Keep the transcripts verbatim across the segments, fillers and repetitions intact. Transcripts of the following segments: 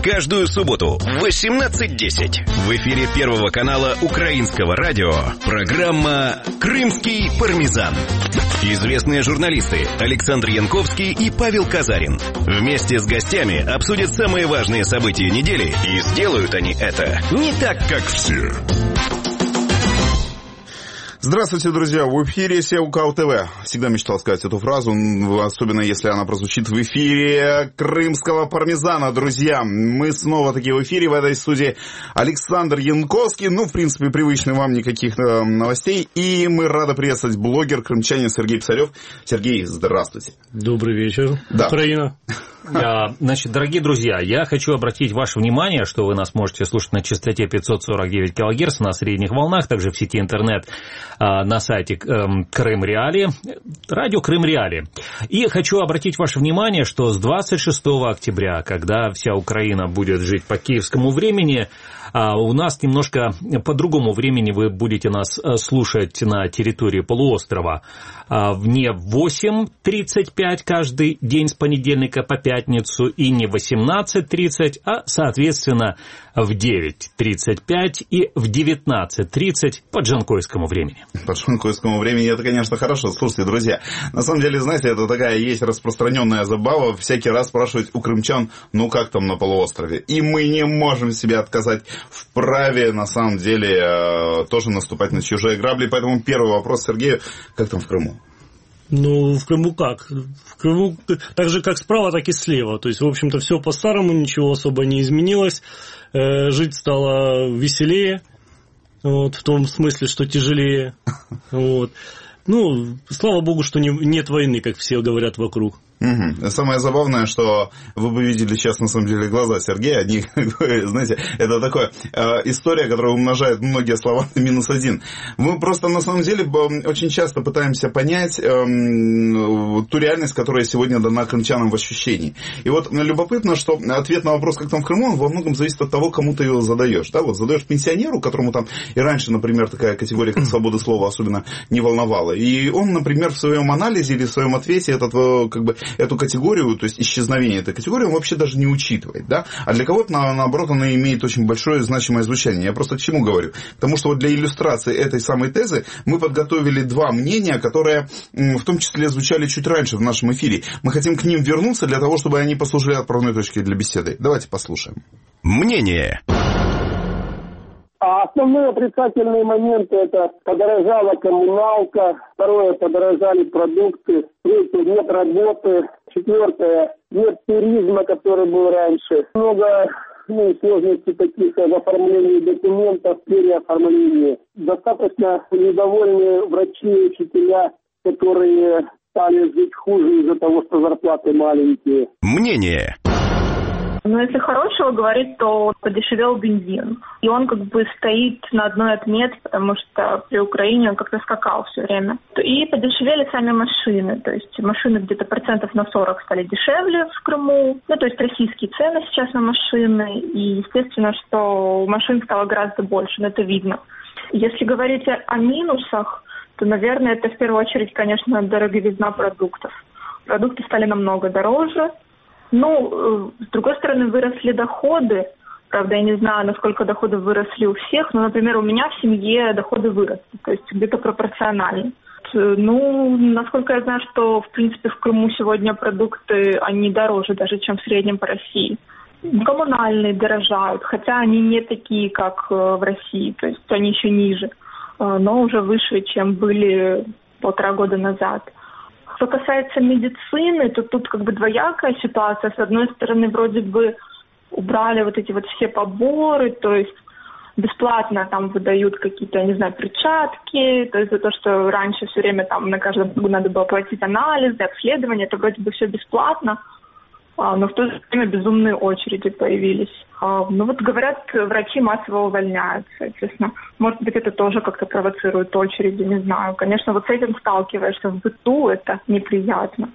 Каждую субботу в восемнадцать десять в эфире Первого канала Украинского радио программа «Крымский пармезан». Известные журналисты Александр Янковский и Павел Казарин вместе с гостями обсудят самые важные события недели, и сделают они это не так, как все. Здравствуйте, друзья! В эфире СЕУКАУ ТВ. Всегда мечтал сказать эту фразу, особенно если она прозвучит в эфире крымского пармезана, друзья. Мы снова таки в эфире в этой студии. Александр Янковский, ну, в принципе, привычный вам, никаких э, новостей. И мы рады приветствовать блогер, крымчанин Сергей Писарев. Сергей, здравствуйте. Добрый вечер, да. Украина. Значит, дорогие друзья, я хочу обратить ваше внимание, что вы нас можете слушать на частоте пятьсот сорок девять килогерц на средних волнах, также в сети интернет на сайте Крым Реали, радио Крым Реали. И хочу обратить ваше внимание, что с двадцать шестого октября, когда вся Украина будет жить по киевскому времени, у нас немножко по другому времени вы будете нас слушать на территории полуострова. Не в восемь тридцать пять каждый день с понедельника по пятницу и не в восемнадцать тридцать, а, соответственно, в девять тридцать пять и в девятнадцать тридцать по джанкойскому времени. По джанкойскому времени это, конечно, хорошо. Слушайте, друзья, на самом деле, знаете, это такая есть распространенная забава. Всякий раз спрашивать у крымчан, ну как там на полуострове? И мы не можем себе отказать в праве, на самом деле, тоже наступать на чужие грабли. Поэтому первый вопрос Сергею, как там в Крыму? Ну, в Крыму как? В Крыму так же, как справа, так и слева. То есть, в общем-то, все по-старому, ничего особо не изменилось. Э, жить стало веселее, вот, в том смысле, что тяжелее. Вот. Ну, слава богу, что не, нет войны, как все говорят вокруг. Угу. Самое забавное, что вы бы видели сейчас, на самом деле, глаза Сергея, они, знаете, это такая э, история, которая умножает многие слова на минус один. Мы просто, на самом деле, очень часто пытаемся понять э, ту реальность, которая сегодня дана крымчанам в ощущении. И вот любопытно, что ответ на вопрос, как там в Крыму, он во многом зависит от того, кому ты его задаешь. Да? Вот задаешь пенсионеру, которому там и раньше, например, такая категория, как свобода слова, особенно не волновала. И он, например, в своем анализе или в своем ответе этот, как бы, эту категорию, то есть исчезновение этой категории, он вообще даже не учитывает, да? А для кого-то, наоборот, она имеет очень большое значимое звучание. Я просто к чему говорю? Потому что вот для иллюстрации этой самой тезы мы подготовили два мнения, которые в том числе звучали чуть раньше в нашем эфире. Мы хотим к ним вернуться для того, чтобы они послужили отправной точкой для беседы. Давайте послушаем. Мнение. А основные отрицательные моменты — это подорожала коммуналка, второе — подорожали продукты, третье — нет работы, четвертое — нет туризма, который был раньше. Много ну, сложностей таких в оформлении документов, переоформлении. Достаточно недовольны врачи и учителя, которые стали жить хуже из-за того, что зарплаты маленькие. Мнение. Но если хорошего говорить, то подешевел бензин. И он как бы стоит на одной отметке, потому что при Украине он как-то скакал все время. И подешевели сами машины. То есть машины где-то процентов на сорок стали дешевле в Крыму. Ну, то есть российские цены сейчас на машины. И естественно, что машин стало гораздо больше, но это видно. Если говорить о минусах, то, наверное, это в первую очередь, конечно, дороговизна продуктов. Продукты стали намного дороже. Ну, с другой стороны, выросли доходы. Правда, я не знаю, насколько доходы выросли у всех, но, например, у меня в семье доходы выросли, то есть где-то пропорционально. Ну, насколько я знаю, что, в принципе, в Крыму сегодня продукты, они дороже даже, чем в среднем по России. Коммунальные дорожают, хотя они не такие, как в России, то есть они еще ниже, но уже выше, чем были полтора года назад. Что касается медицины, то тут как бы двоякая ситуация. С одной стороны, вроде бы убрали вот эти вот все поборы, то есть бесплатно там выдают какие-то, я не знаю, перчатки, то есть за то, что раньше все время там на каждом надо было платить анализы, обследования, это вроде бы все бесплатно, но в то же время безумные очереди появились. Ну вот говорят, врачи массово увольняются, соответственно. Может быть, это тоже как-то провоцирует очереди, не знаю. Конечно, вот с этим сталкиваешься в быту, это неприятно.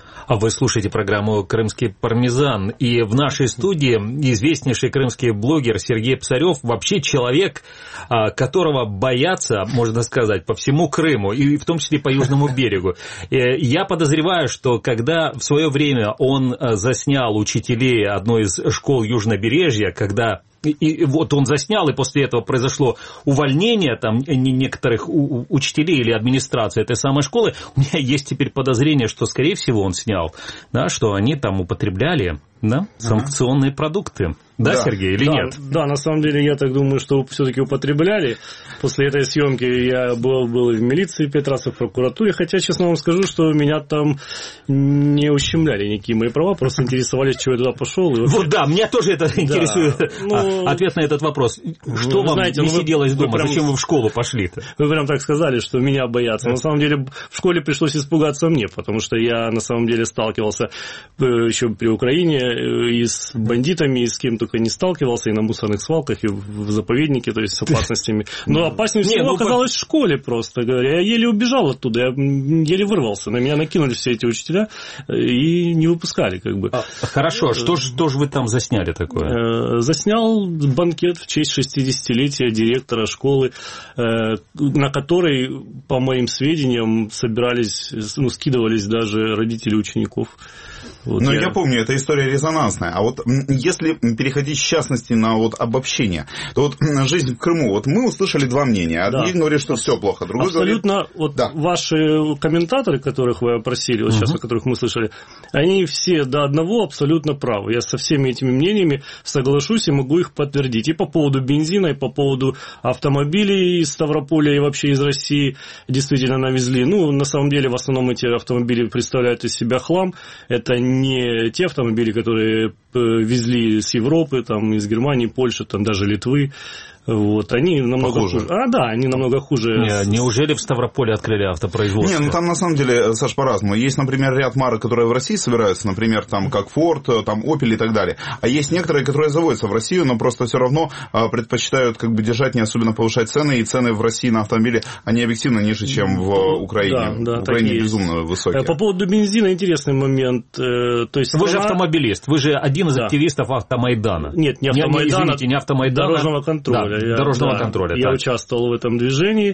А вы слушаете программу «Крымский пармезан». И в нашей студии известнейший крымский блогер Сергей Псарев, вообще человек, которого боятся, можно сказать, по всему Крыму, и в том числе по Южному берегу. Я подозреваю, что когда в свое время он заснял учителей одной из школ Южнобережья, когда... И, и вот он заснял, и после этого произошло увольнение там некоторых у, учителей или администрации этой самой школы. У меня есть теперь подозрение, что, скорее всего, он снял, да, что они там употребляли, да, санкционные продукты. Да, да, Сергей, или да, нет? Да, на самом деле, я так думаю, что все-таки употребляли. После этой съемки я был, был и в милиции Петраца, в прокуратуре, хотя, честно вам скажу, что меня там не ущемляли никакие мои права, просто интересовались, чего я туда пошел. И вообще... Вот да, меня тоже это да, интересует. Ну, ответ на этот вопрос. Что ну, вам знаете, не ну, сиделось дома? Прям... Зачем вы в школу пошли-то? Вы прям так сказали, что меня боятся. На самом деле, в школе пришлось испугаться мне, потому что я, на самом деле, сталкивался еще при Украине и с бандитами, и с кем только не сталкивался, и на мусорных свалках, и в заповеднике, то есть с опасностями. Но опаснее всего ну, оказалось в школе, просто говоря. Я еле убежал оттуда, я еле вырвался. На меня накинули все эти учителя и не выпускали, как бы. Хорошо, что же что ж вы там засняли такое? Заснял банкет в честь шестидесятилетия директора школы, на который, по моим сведениям, собирались, ну, скидывались даже родители учеников. Вот Но я... я помню, эта история резонансная. А вот если переходить в частности на вот обобщение, то вот жизнь в Крыму, вот мы услышали два мнения. Один да. говорит, что все плохо, другой абсолютно, говорит... вот да. ваши комментаторы, которых вы опросили, вот угу. сейчас, о которых мы слышали, они все до одного абсолютно правы. Я со всеми этими мнениями соглашусь и могу их подтвердить. И по поводу бензина, и по поводу автомобилей из Ставрополя и вообще из России действительно навезли. Ну, на самом деле, в основном эти автомобили представляют из себя хлам. Это не те автомобили, которые везли с Европы, там, из Германии, Польши, там, даже Литвы. Вот, они намного Похуже. хуже. А, да, они намного хуже. Не, неужели в Ставрополе открыли автопроизводство? Не, ну там на самом деле, Саш, по-разному. Есть, например, ряд марок, которые в России собираются, например, там как Ford, там Opel и так далее. А есть некоторые, которые заводятся в Россию, но просто все равно предпочитают как бы держать, не особенно повышать цены, и цены в России на автомобили, они объективно ниже, чем в Украине. Да, да, в Украине безумно высокие. По поводу бензина интересный момент. То есть вы страна... же автомобилист, вы же один из да. активистов Автомайдана. Нет, не Автомайдана, не, извините, не Автомайдана. Дорожного контроля. Да, я, дорожного да. контроля. Я так. участвовал в этом движении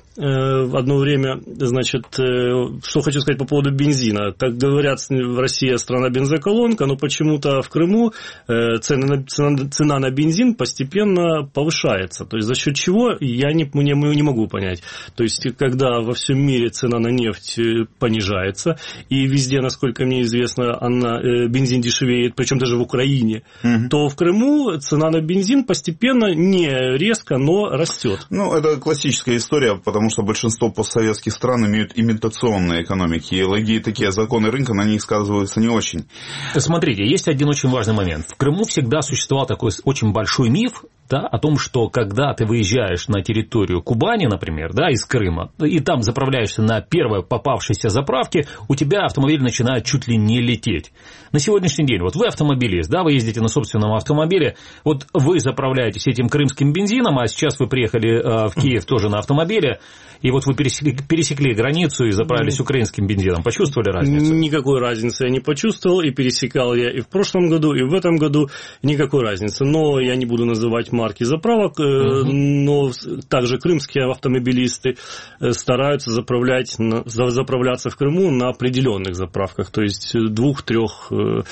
в одно время. Значит, что хочу сказать по поводу бензина. Как говорят, в России страна бензоколонка, но почему-то в Крыму цена на, цена, цена на бензин постепенно повышается. То есть за счет чего, я не, не, не могу понять. То есть когда во всем мире цена на нефть понижается, и везде, насколько мне известно, она, бензин дешевеет, причем даже в Украине, угу. то в Крыму цена на бензин постепенно не резко, но растет. Ну, это классическая история, потому Потому что большинство постсоветских стран имеют имитационные экономики, и логии такие законы рынка на них сказываются не очень. Смотрите, есть один очень важный момент. В Крыму всегда существовал такой очень большой миф, да, о том, что когда ты выезжаешь на территорию Кубани, например, да, из Крыма, и там заправляешься на первой попавшейся заправке, у тебя автомобиль начинает чуть ли не лететь. На сегодняшний день, вот вы автомобилист, да, вы ездите на собственном автомобиле, вот вы заправляетесь этим крымским бензином, а сейчас вы приехали э, в Киев тоже на автомобиле, и вот вы пересекли, пересекли границу и заправились украинским бензином. Почувствовали разницу? Никакой разницы я не почувствовал, и пересекал я и в прошлом году, и в этом году, никакой разницы. Но я не буду называть марки заправок, uh-huh. но также крымские автомобилисты стараются заправлять, заправляться в Крыму на определенных заправках, то есть двух-трех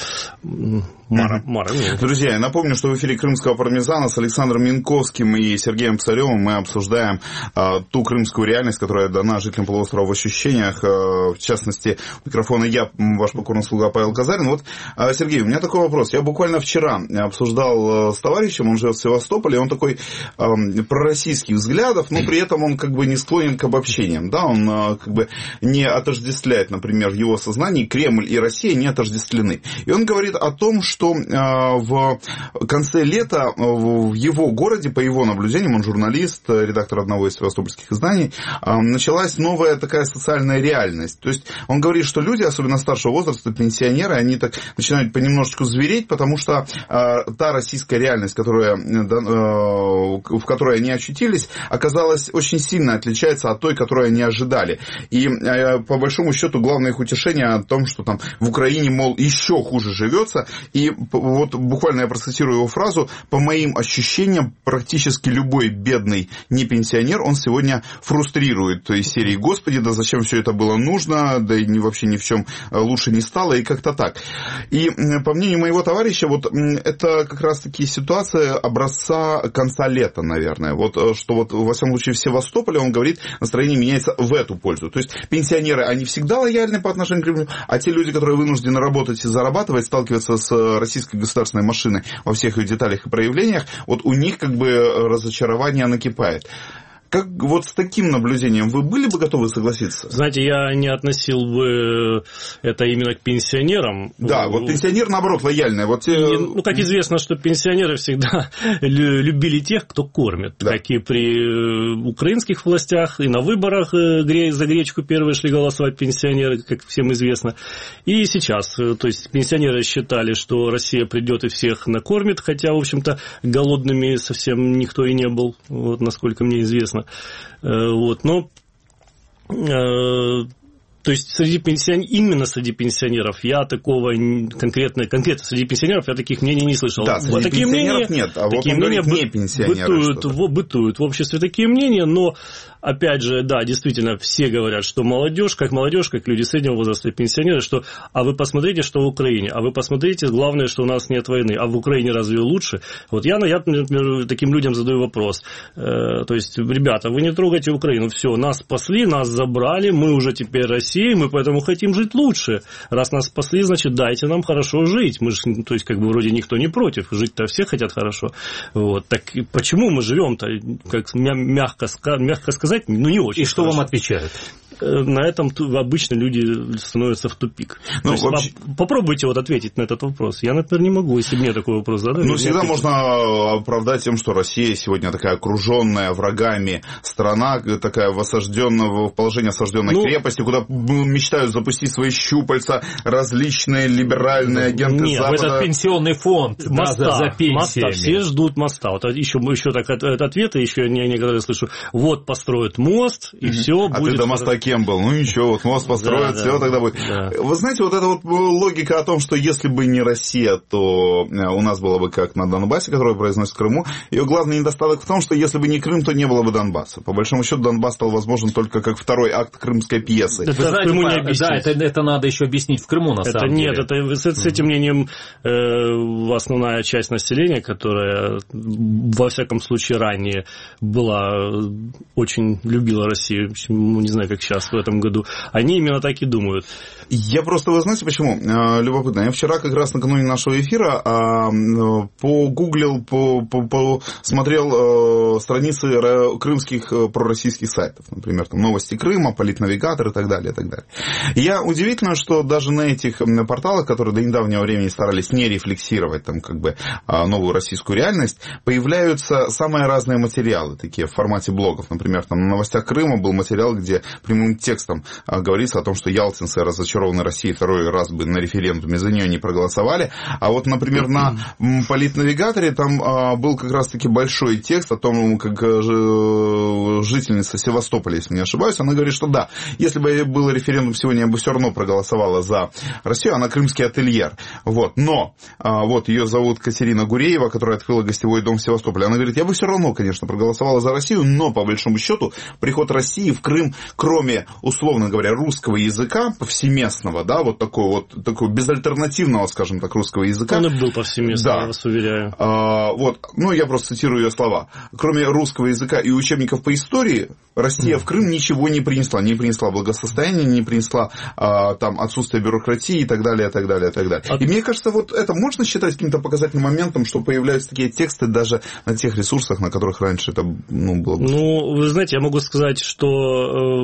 марок. Uh-huh. Друзья, я напомню, что в эфире «Крымского пармезана» с Александром Янковским и Сергеем Псаревым мы обсуждаем а, ту крымскую реальность, которая дана жителям полуострова в ощущениях. А, в частности, у микрофона я, ваш покорный слуга Павел Казарин. Вот, а, Сергей, у меня такой вопрос. Я буквально вчера обсуждал с товарищем, он живет в Севастополе, он такой а, пророссийских взглядов, но при этом он как бы не склонен к обобщениям. Да? Он а, как бы не отождествляет, например, в его сознании Кремль и Россия не отождествлены. И он говорит о том, что что в конце лета в его городе, по его наблюдениям, он журналист, редактор одного из севастопольских изданий, началась новая такая социальная реальность. То есть он говорит, что люди, особенно старшего возраста, пенсионеры, они так начинают понемножечку звереть, потому что та российская реальность, которая в которой они очутились, оказалась очень сильно отличается от той, которую они ожидали. И по большому счету главное их утешение о том, что там в Украине, мол, еще хуже живется. И вот буквально я процитирую его фразу: по моим ощущениям, практически любой бедный не пенсионер, он сегодня фрустрирует. То есть серии «Господи, да зачем все это было нужно, да и вообще ни в чем лучше не стало», и как-то так. И по мнению моего товарища, вот это как раз-таки ситуация образца конца лета, наверное. Вот что вот во всяком случае в Севастополе, он говорит, настроение меняется в эту пользу. То есть пенсионеры, они всегда лояльны по отношению к Кремлю, а те люди, которые вынуждены работать и зарабатывать, сталкиваться с российской государственной машиной во всех ее деталях и проявлениях, вот у них как бы разочарование накипает. Как вот с таким наблюдением вы были бы готовы согласиться? Знаете, я не относил бы это именно к пенсионерам. Да, вот пенсионер, наоборот, лояльный. Вот... И, ну, как известно, что пенсионеры всегда любили тех, кто кормит. Да. Как и при украинских властях, и на выборах за гречку первые шли голосовать пенсионеры, как всем известно. И сейчас. То есть пенсионеры считали, что Россия придет и всех накормит, хотя, в общем-то, голодными совсем никто и не был, вот, насколько мне известно. Вот, но то есть среди пенсионеров, именно среди пенсионеров я такого конкретно, конкретно среди пенсионеров я таких мнений не слышал. Да, среди такие пенсионеров мнения, нет, а такие вот он мнения говорит, не пенсионеры. Бытуют, в, бытуют в обществе такие мнения, но опять же, да, действительно, все говорят, что молодежь, как молодежь, как люди среднего возраста, пенсионеры, что а вы посмотрите, что в Украине, а вы посмотрите, главное, что у нас нет войны, а в Украине разве лучше? Вот я, я например, таким людям задаю вопрос, э, то есть, ребята, вы не трогайте Украину, все, нас спасли, нас забрали, мы уже теперь Россия, мы поэтому хотим жить лучше. Раз нас спасли, значит, дайте нам хорошо жить. Мы же, то есть, как бы, вроде никто не против. Жить-то все хотят хорошо. Вот. Так почему мы живем-то, как мягко, мягко сказать, ну, не очень. И что хорошо. Вам отвечают? На этом обычно люди становятся в тупик. Ну, есть, вообще... Попробуйте вот ответить на этот вопрос. Я, например, не могу, если мне такой вопрос задать. Ну, всегда можно оправдать тем, что Россия сегодня такая окруженная врагами страна, такая в, осажденном, в положении осажденной ну, крепости, куда мечтают запустить свои щупальца различные либеральные агенты нет, Запада. Нет, это пенсионный фонд моста, да, за, за пенсиями. Моста, все ждут моста. Вот еще, еще так ответы, еще я некоторые слышу. Вот построят мост, и mm-hmm. все а будет... ты до моста кем был? Ну ничего, вот мост построят, да, все да, тогда будет. Да. Вы знаете, вот эта вот логика о том, что если бы не Россия, то у нас было бы как на Донбассе, который произносит в Крыму, ее главный недостаток в том, что если бы не Крым, то не было бы Донбасса. По большому счету Донбасс стал возможен только как второй акт крымской пьесы. Это, знаете, в Крыму не объяснить. Да, это, это надо еще объяснить в Крыму, на это самом нет, деле. Это, с, с этим мнением э, основная часть населения, которая во всяком случае ранее была, очень любила Россию, не знаю, как сейчас в этом году, они именно так и думают. Я просто, вы знаете почему? Любопытно. Я вчера как раз накануне нашего эфира погуглил, по, по, по, смотрел страницы крымских пророссийских сайтов, например, там новости Крыма, Политнавигатор и так далее, и так далее. И я удивительно, что даже на этих порталах, которые до недавнего времени старались не рефлексировать там как бы новую российскую реальность, появляются самые разные материалы, такие в формате блогов. Например, там на новостях Крыма был материал, где прямым текстом говорится о том, что ялтинцы разочарованы Россией второй раз бы на референдуме за нее не проголосовали. А вот, например, на Политнавигаторе там был как раз-таки большой текст о том, как жительница Севастополя, если не ошибаюсь, она говорит, что да, если бы был референдум сегодня, я бы все равно проголосовала за Россию, она крымский ательер. Вот. Но вот ее зовут Катерина Гуреева, которая открыла гостевой дом в Севастополе. Она говорит, я бы все равно, конечно, проголосовала за Россию, но по большому счету приход России в Крым, кроме, условно говоря, русского языка повсеместного, да, вот такого вот, такого безальтернативного, скажем так, русского языка. Он и был повсеместным, да. Я вас уверяю. А, вот, ну, я просто цитирую ее слова. Кроме русского языка и учебников по истории, Россия в Крым ничего не принесла. Не принесла благосостояния, не принесла а, там отсутствие бюрократии и так далее, и так далее, и так далее. А... И мне кажется, вот это можно считать каким-то показательным моментом, что появляются такие тексты даже на тех ресурсах, на которых раньше это, ну, было бы... Ну, вы знаете, я могу сказать, что...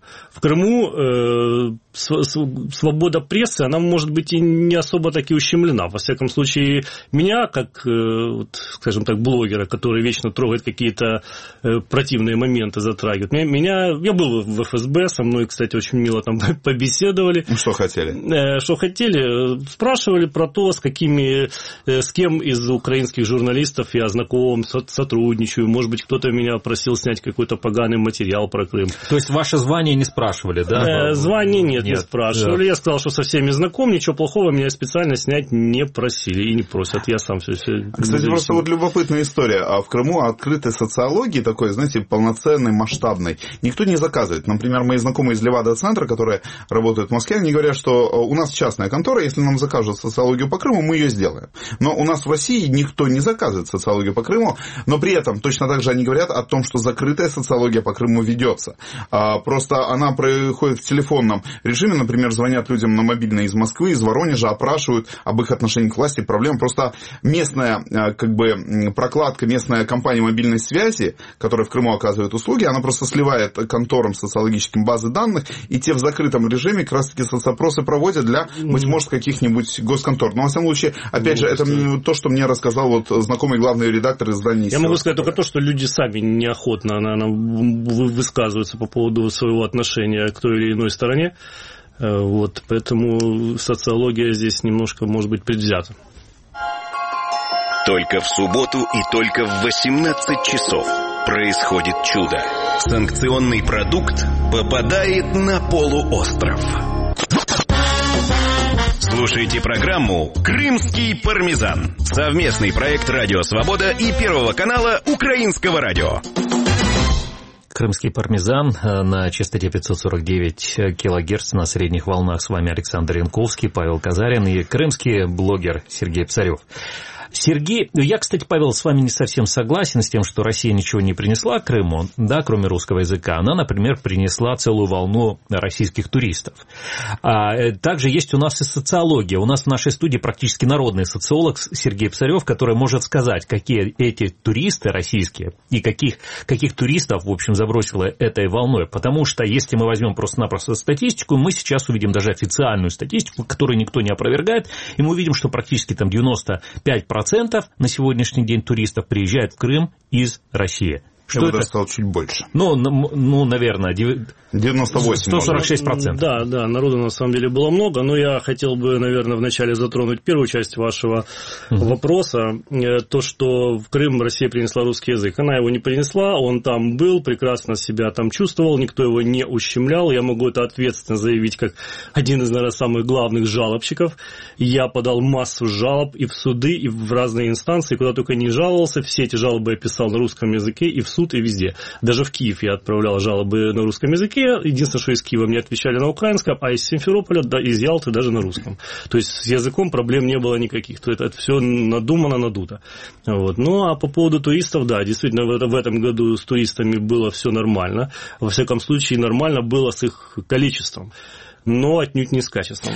В Крыму э, свобода прессы, она, может быть, и не особо таки ущемлена. Во всяком случае, меня, как, э, вот, скажем так, блогера, который вечно трогает какие-то э, противные моменты, затрагивает, меня, я был в эф эс бэ, со мной, кстати, очень мило там побеседовали. Что хотели? Э, что хотели? Спрашивали про то, с какими, э, с кем из украинских журналистов я знаком, сотрудничаю, может быть, кто-то меня просил снять какой-то поганый материал про Крым. То есть ваше звание не спрашивали, да? Э, звание нет, нет, не спрашивали. Да. Я сказал, что со всеми знаком, ничего плохого меня специально снять не просили и не просят. Я сам все... все Кстати, просто вот любопытная история. А в Крыму открытой социологии такой, знаете, полноценной, масштабной, никто не заказывает. Например, мои знакомые из Левада-центра, которые работают в Москве, они говорят, что у нас частная контора, если нам закажут социологию по Крыму, мы ее сделаем. Но у нас в России никто не заказывает социологию по Крыму, но при этом точно так же они говорят о том, что закрытая социология по Крыму ведется. Просто она проходит в телефонном режиме, например, звонят людям на мобильные из Москвы, из Воронежа, опрашивают об их отношении к власти, проблем. Просто местная, как бы, прокладка, местная компания мобильной связи, которая в Крыму оказывает услуги, она просто сливает конторам социологическим базы данных, и те в закрытом режиме как раз-таки соцопросы проводят для, быть может, каких-нибудь госконтор. Но, во всяком случае, опять же, это то, что мне рассказал вот знакомый главный редактор издания. Я могу сказать только то, что люди сами неохотно, наверное, высказываются по поводу своего отношения к той или иной стороне. Вот, поэтому социология здесь немножко, может быть, предвзята. Только в субботу и только в восемнадцать часов происходит чудо. Санкционный продукт попадает на полуостров. Слушайте программу «Крымский пармезан». Совместный проект «Радио Свобода» и Первого канала Украинского радио. Крымский пармезан на частоте пятьсот сорок девять килогерц на средних волнах. С вами Александр Янковский, Павел Казарин и крымский блогер Сергей Псарев. Сергей, я, кстати, Павел, с вами не совсем согласен с тем, что Россия ничего не принесла Крыму, да, кроме русского языка. Она, например, принесла целую волну российских туристов. А также есть у нас и социология. У нас в нашей студии практически народный социолог Сергей Псарев, который может сказать, какие эти туристы российские и каких, каких туристов, в общем, забросило этой волной. Потому что, если мы возьмем просто-напросто статистику, мы сейчас увидим даже официальную статистику, которую никто не опровергает, и мы увидим, что практически там девяносто пять процентов на сегодняшний день туристов приезжают в Крым из России. Что я бы сказал, чуть больше. Ну, ну, наверное, девяносто восемь. сто сорок шесть процентов. Да, да, народу на самом деле было много, но я хотел бы, наверное, вначале затронуть первую часть вашего uh-huh. вопроса. То, что в Крым Россия принесла русский язык. Она его не принесла, он там был, прекрасно себя там чувствовал, никто его не ущемлял. Я могу это ответственно заявить как один из, наверное, самых главных жалобщиков. Я подал массу жалоб и в суды, и в разные инстанции, куда только не жаловался. Все эти жалобы я писал на русском языке и в суд, и везде. Даже в Киев я отправлял жалобы на русском языке. Единственное, что из Киева мне отвечали на украинском, а из Симферополя, да, из Ялты даже на русском. То есть с языком проблем не было никаких. То есть это все надумано, надуто. Вот. Ну, а по поводу туристов, да, действительно, в этом году с туристами было все нормально. Во всяком случае, нормально было с их количеством, но отнюдь не с качеством.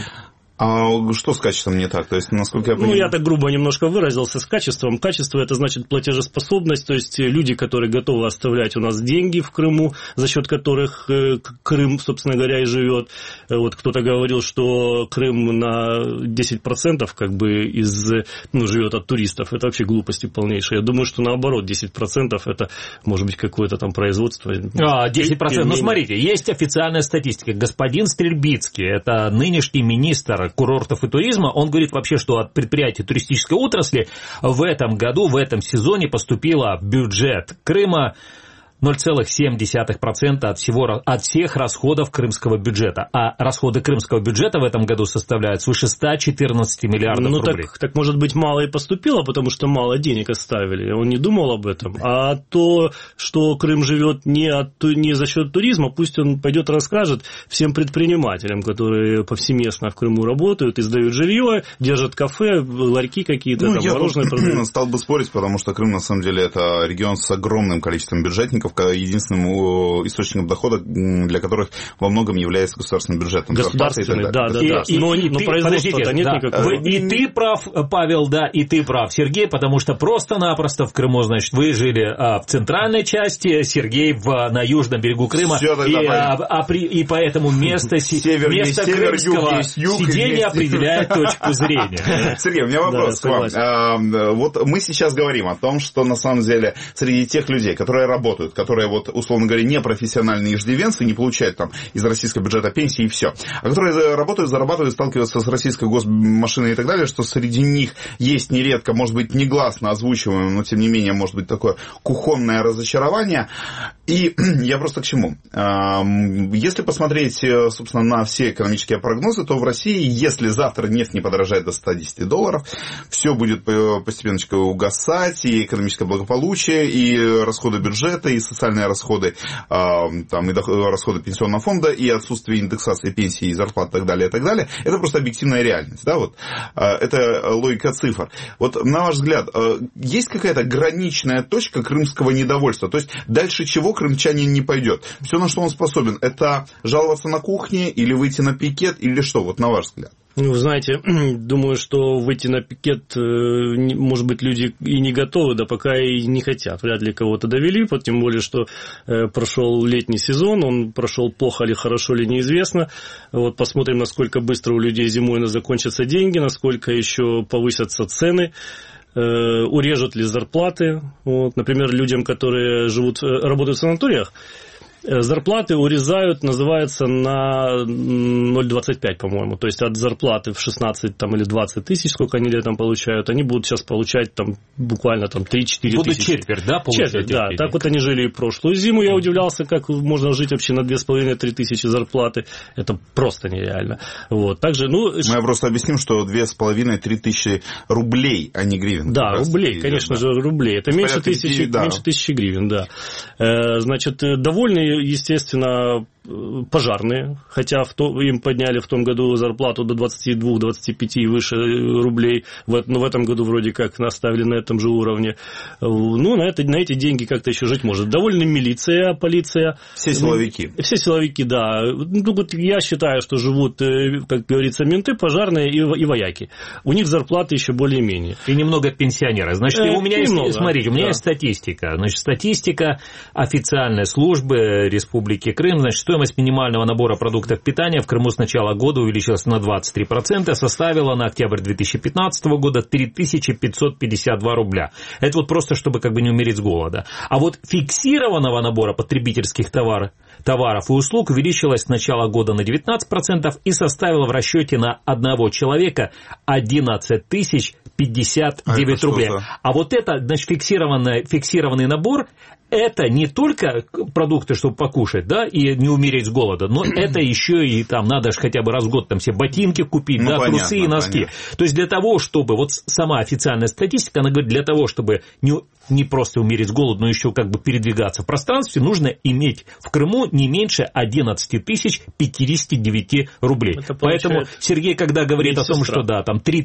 А что с качеством не так? То есть, насколько я понимаю... Ну, я так грубо немножко выразился с качеством. Качество – это значит платежеспособность, то есть люди, которые готовы оставлять у нас деньги в Крыму, за счет которых Крым, собственно говоря, и живет. Вот кто-то говорил, что Крым на десять процентов как бы из, ну, живет от туристов. Это вообще глупости полнейшие. Я думаю, что наоборот, десять процентов это может быть какое-то там производство. А, десять процентов. Ну, смотрите, есть официальная статистика. Господин Стрельбицкий, это нынешний министр курортов и туризма, он говорит вообще, что от предприятий туристической отрасли в этом году, в этом сезоне поступило в бюджет Крыма ноль целых семь десятых процента от, всего, от всех расходов крымского бюджета. А расходы крымского бюджета в этом году составляют свыше ста четырнадцати миллиардов ну, рублей. Так, так, может быть, мало и поступило, потому что мало денег оставили. Он не думал об этом. А то, что Крым живет не, от, не за счет туризма, пусть он пойдет расскажет всем предпринимателям, которые повсеместно в Крыму работают, издают жилье, держат кафе, ларьки какие-то, ну, там, мороженое продают. Я стал бы спорить, потому что Крым, на самом деле, это регион с огромным количеством бюджетников, единственным источником дохода, для которых во многом является государственным бюджетом. Государственный, да, да, и, да. И, но и, но ты, производства-то нет да, никакого. Вы, и ты прав, Павел, да, и ты прав, Сергей, потому что просто-напросто в Крыму, значит, вы жили а, в центральной части, Сергей в, на южном берегу Крыма, и, а, а, при, и поэтому место, север, место север, крымского юг, юг, сидения определяет точку зрения. Сергей, у меня вопрос к вам. Вот мы сейчас говорим о том, что на самом деле среди тех людей, которые работают, которые, вот, условно говоря, не профессиональные иждивенцы, не получают там из российского бюджета пенсии и все, а которые работают, зарабатывают, сталкиваются с российской госмашиной и так далее, что среди них есть нередко, может быть, негласно озвучиваемое, но тем не менее, может быть, такое кухонное разочарование. И я просто к чему? Если посмотреть, собственно, на все экономические прогнозы, то в России, если завтра нефть не подорожает до ста десяти долларов, все будет постепенно угасать, и экономическое благополучие, и расходы бюджета, и социальные расходы, там, и расходы пенсионного фонда, и отсутствие индексации пенсии, и зарплат, и так далее, и так далее. Это просто объективная реальность, да, вот. Это логика цифр. Вот, на ваш взгляд, есть какая-то граничная точка крымского недовольства? То есть, дальше чего крымчанин не пойдет? Все, на что он способен, это жаловаться на кухне, или выйти на пикет, или что, вот, на ваш взгляд? Ну, вы знаете, думаю, что выйти на пикет, может быть, люди и не готовы, да пока и не хотят. Вряд ли кого-то довели, тем более, что прошел летний сезон, он прошел плохо или хорошо, или неизвестно. Вот посмотрим, насколько быстро у людей зимой закончатся деньги, насколько еще повысятся цены. Урежут ли зарплаты. Вот. Например, людям, которые живут, работают в санаториях, зарплаты урезают, называется, на ноль целых двадцать пять, по-моему. То есть от зарплаты в шестнадцать там, или двадцать тысяч, сколько они летом получают, они будут сейчас получать там, буквально там, три-четыре тысячи. Будут четверть, да, получать? Четверть, да. Так вот они жили и прошлую зиму. Я удивлялся, как можно жить вообще на две с половиной-три тысячи зарплаты. Это просто нереально. Вот. Также, ну... Мы просто объясним, что две с половиной-три тысячи рублей, а не гривен. Да, рублей, конечно да. же, рублей. Это меньше тысячи, да. меньше тысячи гривен, да. Значит, довольны, естественно, пожарные, хотя в то, им подняли в том году зарплату до двадцати двух - двадцати пяти и выше рублей, в, но в этом году вроде как наставили на этом же уровне. Ну, на, это, на эти деньги как-то еще жить может. Довольно милиция, полиция. Все силовики. Все силовики, да. Ну, вот я считаю, что живут, как говорится, менты, пожарные и, и вояки. У них зарплаты еще более-менее. И немного пенсионеры. Значит, э, у меня немного, есть, смотрите, у меня да. есть статистика. Значит, статистика официальной службы Республики Крым, значит, стоимость минимального набора продуктов питания в Крыму с начала года увеличилась на двадцать три процента, составила на октябрь две тысячи пятнадцатого года три тысячи пятьсот пятьдесят два рубля. Это вот просто, чтобы как бы не умереть с голода. А вот фиксированного набора потребительских товаров, товаров и услуг увеличилась с начала года на девятнадцать процентов и составила в расчете на одного человека одиннадцать тысяч пятьдесят девять а рублей. А вот это, значит, фиксированный, фиксированный набор, это не только продукты, чтобы покушать, да, и не умереть с голода, но это еще и там надо же хотя бы раз в год там себе ботинки купить, ну, да, понятно, трусы и носки. Понятно. То есть для того, чтобы, вот сама официальная статистика, она говорит, для того, чтобы не, не просто умереть с голоду, но еще как бы передвигаться в пространстве, нужно иметь в Крыму не меньше одиннадцать тысяч пятьдесят девять рублей. Поэтому Сергей, когда говорит о том, что да, там три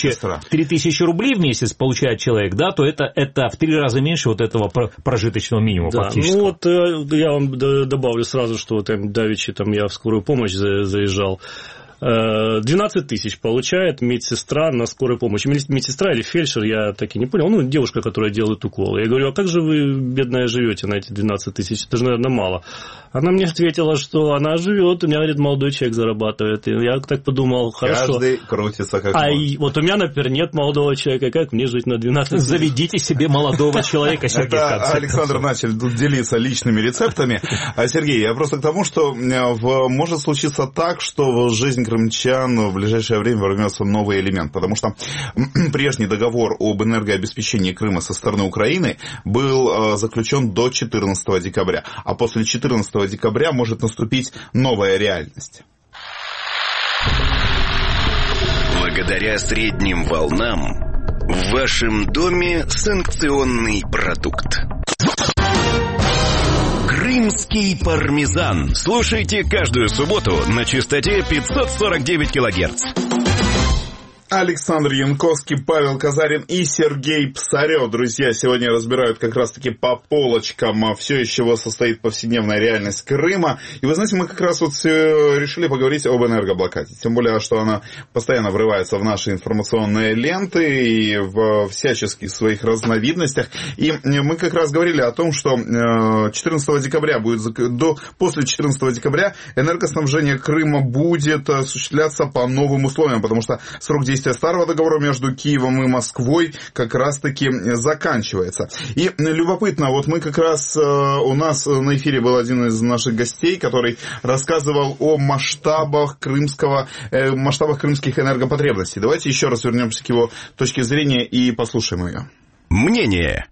тысячи рублей в месяц получает человек, да, то это, это в три раза меньше вот этого прожиточного минимума, да, фактически. Ну вот я вам добавлю сразу, что там давеча там я в скорую помощь заезжал. двенадцать тысяч получает медсестра на скорой помощи. Медсестра или фельдшер, я так и не понял. Ну, девушка, которая делает уколы. Я говорю, а как же вы, бедная, живете на эти двенадцать тысяч? Это же, наверное, мало. Она мне ответила, что она живет, у меня, говорит, молодой человек зарабатывает. И я так подумал, хорошо. Каждый крутится как а может. Вот у меня, например, нет молодого человека, как мне жить на двенадцать тысяч? Заведите себе молодого человека, Сергей. Это Александр начал тут делиться личными рецептами. А, Сергей, я просто к тому, что может случиться так, что в жизнь крымчан в ближайшее время ворвется новый элемент, потому что прежний договор об энергообеспечении Крыма со стороны Украины был заключен до четырнадцатого декабря, а после четырнадцатого декабря может наступить новая реальность. Благодаря средним волнам в вашем доме санкционный продукт. Крымский пармезан. Слушайте каждую субботу на частоте пятьсот сорок девять килогерц. Александр Янковский, Павел Казарин и Сергей Псарев. Друзья, сегодня разбирают как раз-таки по полочкам все, из чего состоит повседневная реальность Крыма. И вы знаете, мы как раз вот решили поговорить об энергоблокаде. Тем более, что она постоянно врывается в наши информационные ленты и в всяческих своих разновидностях. И мы как раз говорили о том, что четырнадцатого декабря будет, до, после четырнадцатого декабря энергоснабжение Крыма будет осуществляться по новым условиям, потому что срок действия старого договора между Киевом и Москвой как раз-таки заканчивается. И любопытно, вот мы как раз, у нас на эфире был один из наших гостей, который рассказывал о масштабах крымского, масштабах крымских энергопотребностей. Давайте еще раз вернемся к его точке зрения и послушаем ее. Мнение.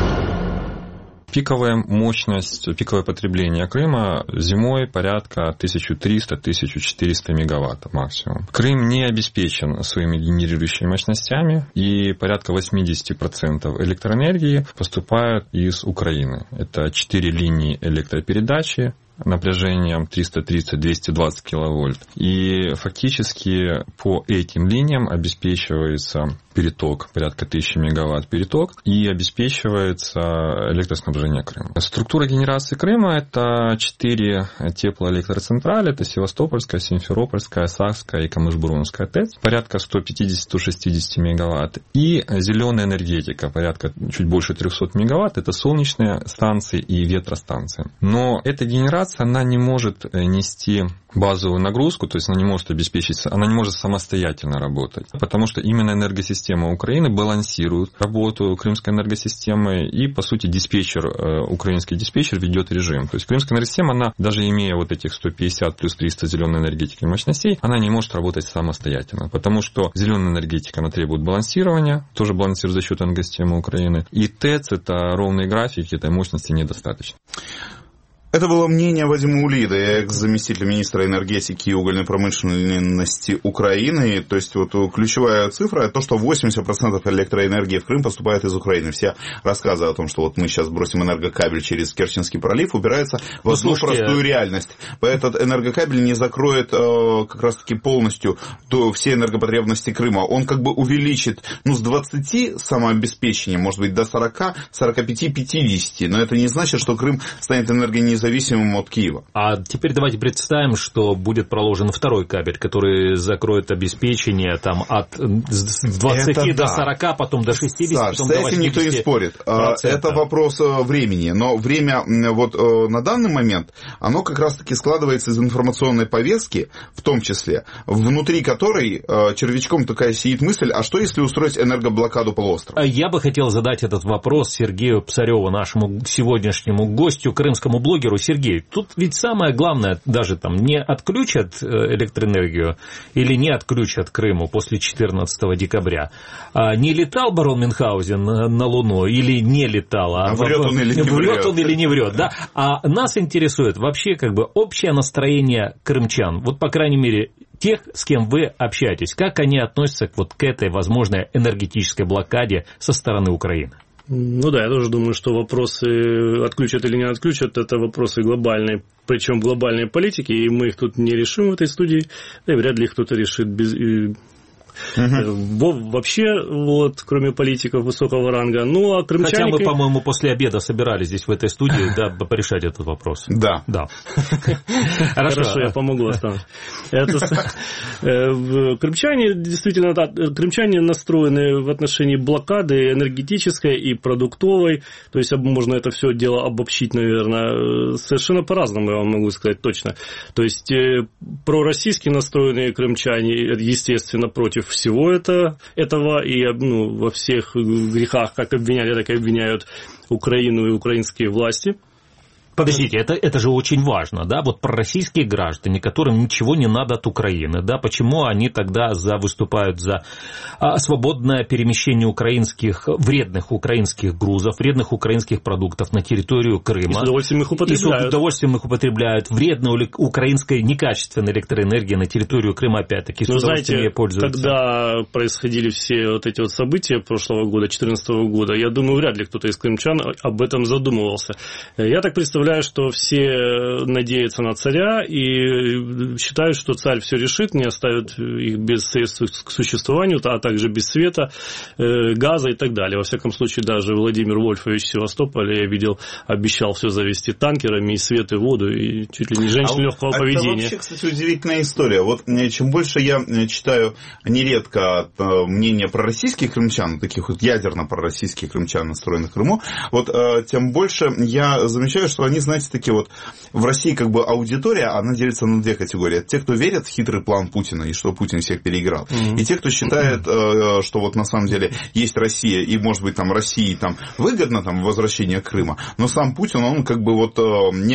Пиковая мощность, пиковое потребление Крыма зимой порядка тысяча триста - тысяча четыреста мегаватт максимум. Крым не обеспечен своими генерирующими мощностями, и порядка восемьдесят процентов электроэнергии поступают из Украины. Это четыре линии электропередачи напряжением триста тридцать - двести двадцать киловольт. И фактически по этим линиям обеспечивается переток, порядка тысячи мегаватт переток, и обеспечивается электроснабжение Крыма. Структура генерации Крыма – это четыре теплоэлектроцентрали, это Севастопольская, Симферопольская, Сакская и Камыш-Бурунская ТЭЦ, порядка сто пятьдесят - сто шестьдесят мегаватт, и зеленая энергетика, порядка чуть больше триста мегаватт, это солнечные станции и ветростанции. Но эта генерация, она не может нести базовую нагрузку, то есть она не может обеспечить, она не может самостоятельно работать, потому что именно энергосистема Украины балансирует работу крымской энергосистемы, и, по сути, диспетчер, украинский диспетчер ведет режим. То есть крымская энергосистема, она, даже имея вот этих сто пятьдесят плюс триста зеленой энергетики мощностей, она не может работать самостоятельно, потому что зеленая энергетика, она требует балансирования, тоже балансирует за счет энергосистемы Украины, и ТЭЦ, это ровные графики, этой мощности недостаточно. Это было мнение Вадима Улида, экс-заместителя министра энергетики и угольной промышленности Украины. То есть вот ключевая цифра – то, что восемьдесят процентов электроэнергии в Крым поступает из Украины. Все рассказы о том, что вот мы сейчас бросим энергокабель через Керченский пролив, упираются в одну простую реальность. Этот энергокабель не закроет э, как раз-таки полностью то, все энергопотребности Крыма. Он как бы увеличит ну, с двадцати самообеспечения, может быть, до сорока, сорока пяти - пятидесяти. Но это не значит, что Крым станет энергонезависимым зависимым от Киева. А теперь давайте представим, что будет проложен второй кабель, который закроет обеспечение там, от двадцати до сорока, потом до шестидесяти, Саш, потом с до этим восьмидесяти. никто не спорит. процентов. Это вопрос времени. Но время вот на данный момент, оно как раз-таки складывается из информационной повестки, в том числе, внутри которой червячком такая сидит мысль, а что если устроить энергоблокаду полуострова? Я бы хотел задать этот вопрос Сергею Псареву, нашему сегодняшнему гостю, крымскому блогеру. Сергей, тут ведь самое главное, даже там не отключат электроэнергию или не отключат Крыму после четырнадцатого декабря. А не летал барон Мюнхгаузен на Луну или не летал? А, а врет он или не врет? Врет он или не врет, да? А нас интересует вообще как бы общее настроение крымчан. Вот, по крайней мере, тех, с кем вы общаетесь. Как они относятся вот к этой возможной энергетической блокаде со стороны Украины? Ну да, я тоже думаю, что вопросы отключат или не отключат, это вопросы глобальные, причем глобальные политики, и мы их тут не решим в этой студии, да и вряд ли их кто-то решит без... Угу. Вообще, вот, кроме политиков высокого ранга, ну, а крымчане... Хотя мы, по-моему, после обеда собирались здесь, в этой студии, да, порешать этот вопрос. Да. Да. Хорошо, я помогу Астану. Крымчане, действительно, крымчане настроены в отношении блокады энергетической и продуктовой, то есть можно это все дело обобщить, наверное, совершенно по-разному, я вам могу сказать точно. То есть пророссийски настроенные крымчане, естественно, против всего это, этого, и ну, во всех грехах, как обвиняли, так и обвиняют Украину и украинские власти. Подождите, это, это же очень важно, да, вот пророссийские граждане, которым ничего не надо от Украины, да, почему они тогда за, выступают за а, свободное перемещение украинских, вредных украинских грузов, вредных украинских продуктов на территорию Крыма. И с удовольствием их употребляют. И с удовольствием их употребляют. Вредной украинской некачественной электроэнергии на территорию Крыма, опять-таки, с Но удовольствием знаете, пользуются. Когда происходили все вот эти вот события прошлого года, две тысячи четырнадцатого года, я думаю, вряд ли кто-то из крымчан об этом задумывался. Я так представляю, представляю, что все надеются на царя и считают, что царь все решит, не оставит их без средств к существованию, а также без света, газа и так далее. Во всяком случае, даже Владимир Вольфович Севастополя, я видел, обещал все завести танкерами, и свет, и воду, и чуть ли не женщин а легкого поведения. Это вообще, кстати, удивительная история. Вот чем больше я читаю нередко мнения пророссийских крымчан, таких вот ядерно-пророссийских крымчан, настроенных в Крыму, вот тем больше я замечаю, что они, знаете, такие вот в России как бы аудитория, она делится на две категории. Те, кто верит в хитрый план Путина и что Путин всех переиграл. Mm-hmm. И те, кто считает, что вот на самом деле есть Россия, и может быть там России там выгодно там возвращение Крыма, но сам Путин, он как бы вот не,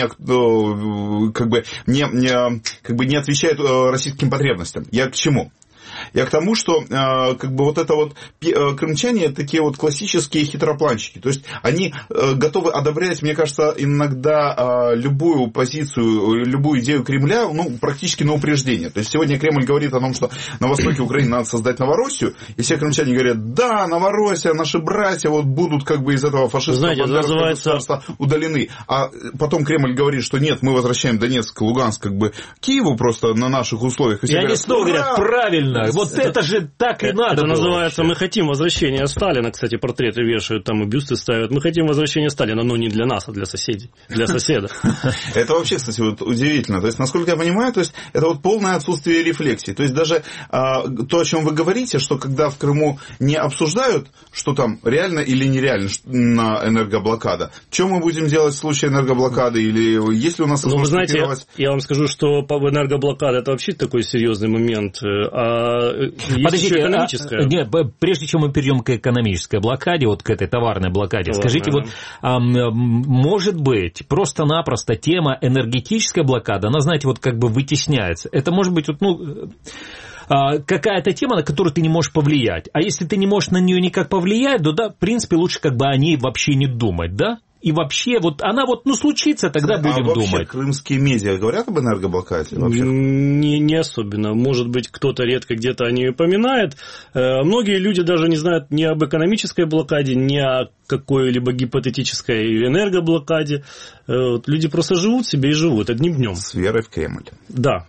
как бы не, не, как бы не отвечает российским потребностям. Я к чему? Я к тому, что как бы вот это вот крымчане такие вот классические хитропланщики. То есть они готовы одобрять, мне кажется, иногда любую позицию, любую идею Кремля, ну, практически на упреждение. То есть сегодня Кремль говорит о том, что на востоке Украины надо создать Новороссию, и все крымчане говорят, да, Новороссия, наши братья вот будут как бы из этого фашистского бандеровского государства удалены. А потом Кремль говорит, что нет, мы возвращаем Донецк, Луганск как бы Киеву просто на наших условиях. И, и они снова говорят, правильно. Вот это, это же так и надо. Это называется, вообще. Мы хотим возвращения Сталина, кстати, портреты вешают, там и бюсты ставят. Мы хотим возвращения Сталина, но не для нас, а для соседей, для соседа. Это вообще, кстати, вот удивительно. То есть, насколько я понимаю, то есть это вот полное отсутствие рефлексии. То есть даже а, то, о чем вы говорите, что когда в Крыму не обсуждают, что там реально или нереально энергоблокада, что мы будем делать в случае энергоблокады, или есть ли у нас возможность... Ну, вы знаете, купировать... я вам скажу, что энергоблокада это вообще такой серьезный момент. А Подождите, а, не, прежде чем мы перейдем к экономической блокаде, вот к этой товарной блокаде, Товарная. скажите, вот а, может быть просто-напросто тема энергетической блокады, она, знаете, вот как бы вытесняется. Это может быть, вот, ну, какая-то тема, на которую ты не можешь повлиять. А если ты не можешь на нее никак повлиять, то да, в принципе, лучше как бы о ней вообще не думать, да? И вообще, вот она вот, ну, случится, тогда а будем вообще думать. Крымские медиа говорят об энергоблокаде? Вообще? Не, не особенно. Может быть, кто-то редко где-то о ней упоминает. Многие люди даже не знают ни об экономической блокаде, ни о какой-либо гипотетической энергоблокаде. Люди просто живут себе и живут одним днем. С верой в Кремль. Да.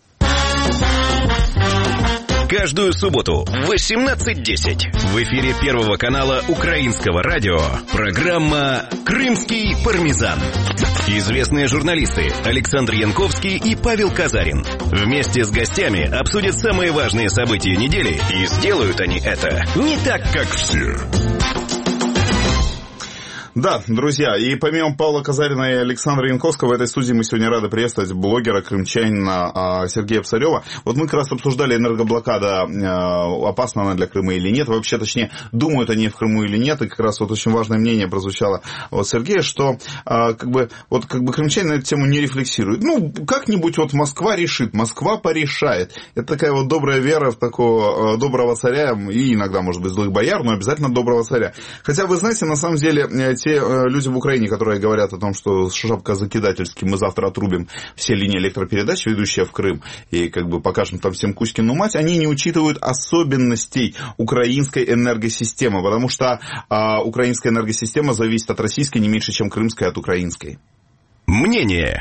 Каждую субботу в восемнадцать десять в эфире Первого канала Украинского радио программа «Крымский пармезан». Известные журналисты Александр Янковский и Павел Казарин вместе с гостями обсудят самые важные события недели, и сделают они это не так, как все. Да, друзья, и помимо Павла Казарина и Александра Янковского в этой студии мы сегодня рады приветствовать блогера, крымчанина Сергея Псарева. Вот мы как раз обсуждали, энергоблокада, опасна она для Крыма или нет, вообще, точнее, думают они в Крыму или нет, и как раз вот очень важное мнение прозвучало от Сергея, что как бы, вот, как бы крымчане на эту тему не рефлексируют. Ну, как-нибудь вот Москва решит, Москва порешает. Это такая вот добрая вера в такого доброго царя, и иногда, может быть, злых бояр, но обязательно доброго царя. Хотя, вы знаете, на самом деле, те люди в Украине, которые говорят о том, что шапкозакидательски мы завтра отрубим все линии электропередач, ведущие в Крым, и как бы покажем там всем Кузькину мать, они не учитывают особенностей украинской энергосистемы, потому что а, украинская энергосистема зависит от российской не меньше, чем крымская от украинской. Мнение.